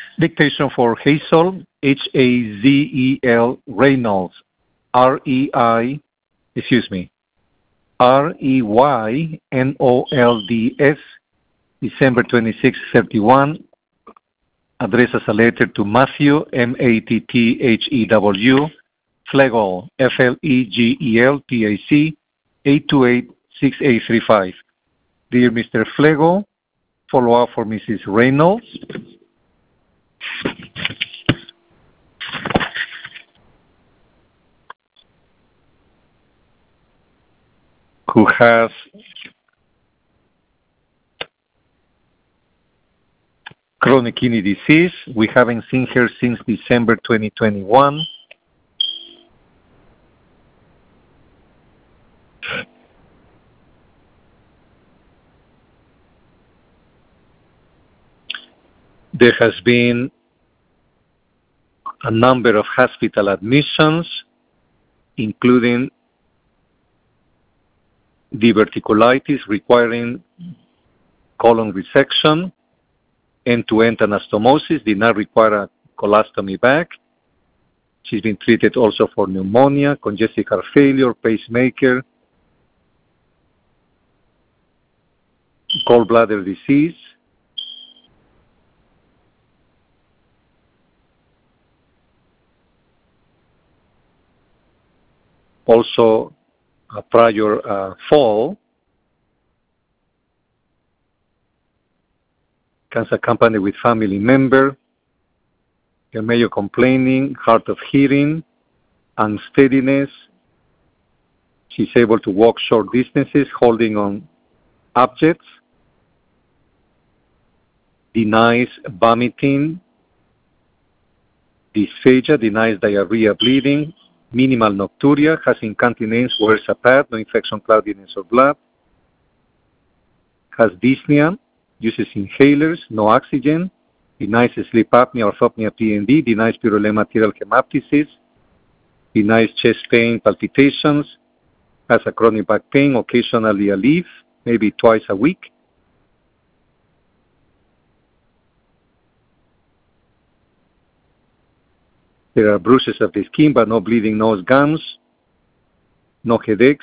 Dictation for Hazel, Hazel Reynolds, Reynolds, December 26, 31. Address as a letter to Matthew, Matthew, Flegel, Flegel, PAC, 828-6835. Dear Mr. Flegel, follow up for Mrs. Reynolds. Who has chronic kidney disease. We haven't seen her since December 2021. There has been a number of hospital admissions, including diverticulitis requiring colon resection, end-to-end anastomosis, did not require a colostomy bag. She's been treated also for pneumonia, congestive heart failure, pacemaker, gallbladder disease. Also, a prior fall comes accompanied with family member, her major complaining, hard of hearing, unsteadiness. She's able to walk short distances, holding on objects, denies vomiting, dysphagia, denies diarrhea, bleeding, minimal nocturia, has incontinence, wears a pad, no infection, cloudiness, or blood, has dyspnea, uses inhalers, no oxygen, denies sleep apnea, orthopnea, PND, denies purulema arterial hemoptysis, denies chest pain, palpitations, has a chronic back pain, occasionally a leaf, maybe twice a week. There are bruises of the skin, but no bleeding nose, gums, no headaches.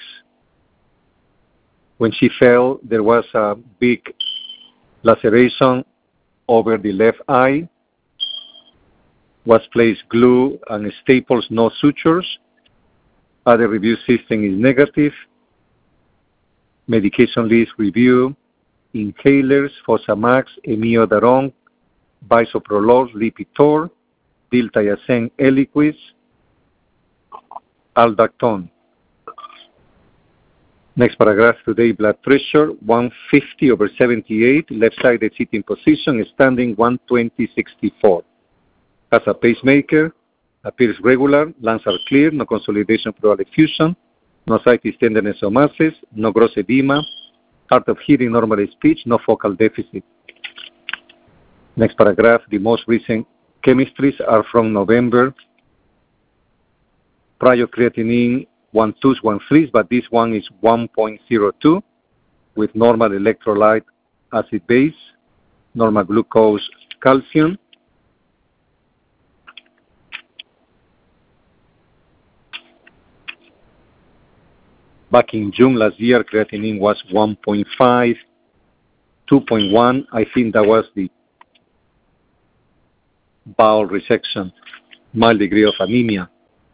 When she fell, there was a big laceration over the left eye. Was placed glue and staples, no sutures. Other review system is negative. Medication list review, inhalers, Fosamax, Imiodarone, Bisoprolol, Lipitor, Diltiazem, Eliquis, Aldactone. Next paragraph today, blood pressure 150/78, left-sided sitting position, standing 120/64. Has a pacemaker, appears regular, lungs are clear, no consolidation pleural effusion, no ascites, tenderness or masses, no gross edema, hard of hearing, normal speech, no focal deficit. Next paragraph, the most recent chemistries are from November. Prior creatinine 1.2s, 1.3s, but this one is 1.02 with normal electrolyte acid base, normal glucose, calcium. Back in June last year, creatinine was 1.5, 2.1. I think that was the bowel resection, mild degree of anemia.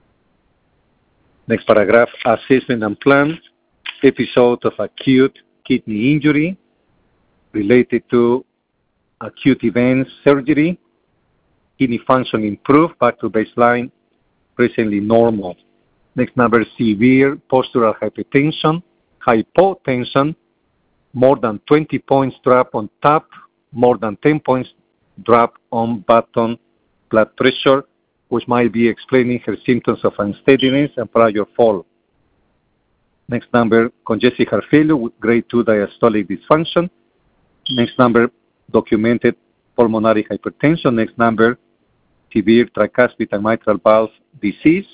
Next paragraph, assessment and plan, episode of acute kidney injury related to acute events, surgery, kidney function improved, back to baseline, presently normal. Next number, severe postural hypotension, more than 20 points drop on top, more than 10 points drop on bottom blood pressure, which might be explaining her symptoms of unsteadiness and prior fall. Next number, congestive heart failure with grade 2 diastolic dysfunction. Next number, documented pulmonary hypertension. Next number, severe tricuspid and mitral valve disease.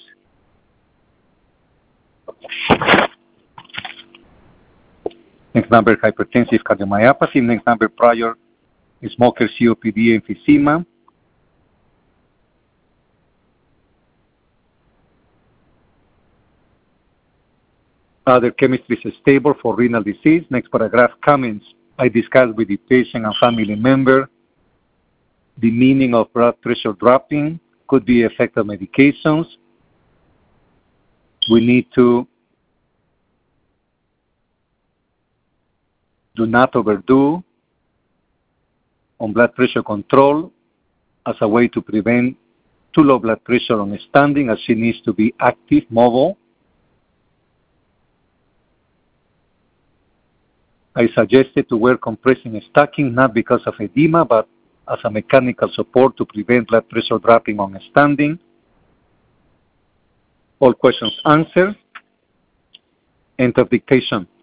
Next number, hypertensive cardiomyopathy. Next number, prior smoker, COPD, emphysema. Other chemistry is stable for renal disease. Next paragraph comments. I discussed with the patient and family member the meaning of blood pressure dropping, could be effect of medications. We need to do not overdo on blood pressure control as a way to prevent too low blood pressure on standing, as she needs to be active, mobile. I suggested to wear compressing stocking not because of edema, but as a mechanical support to prevent blood pressure dropping on standing. All questions answered. End of dictation.